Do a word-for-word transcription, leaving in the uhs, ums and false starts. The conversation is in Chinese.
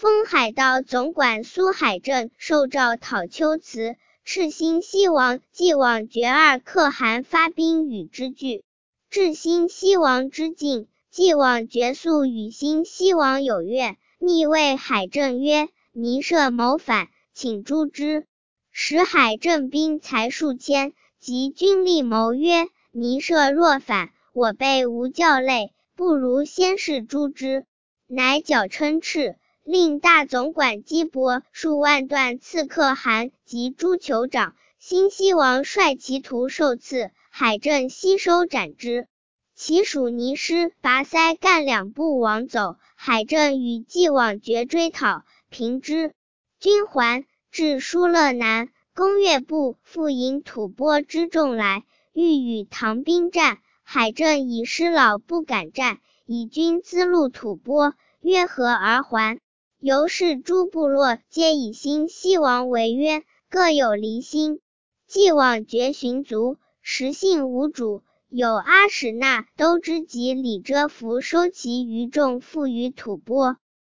封海道总管苏海镇受诏讨丘辞，敕新西王既往决二可汗发兵与之拒。至新西王之境，既往决素与新西王有怨，密谓海镇曰：弥涉谋反，请诛之。时海镇兵才数千，及军力谋曰：弥涉若反，我辈无教累，不如先是诛之。乃矫称敕，令大总管击帛数万段刺可汗及诸酋长。新西王率其徒受刺，海镇悉收斩之。其属尼师拔塞干两部往走，海镇与既往决追讨，平之。军还，至疏勒南，攻越部复引吐蕃之众来，欲与唐兵战，海镇以师老不敢战，以军资路吐蕃，约合而还。由是诸部落皆以新西王为约，各有离心。既往决寻族，实信无主，有阿史那都之及李遮伏收其余众附于吐蕃。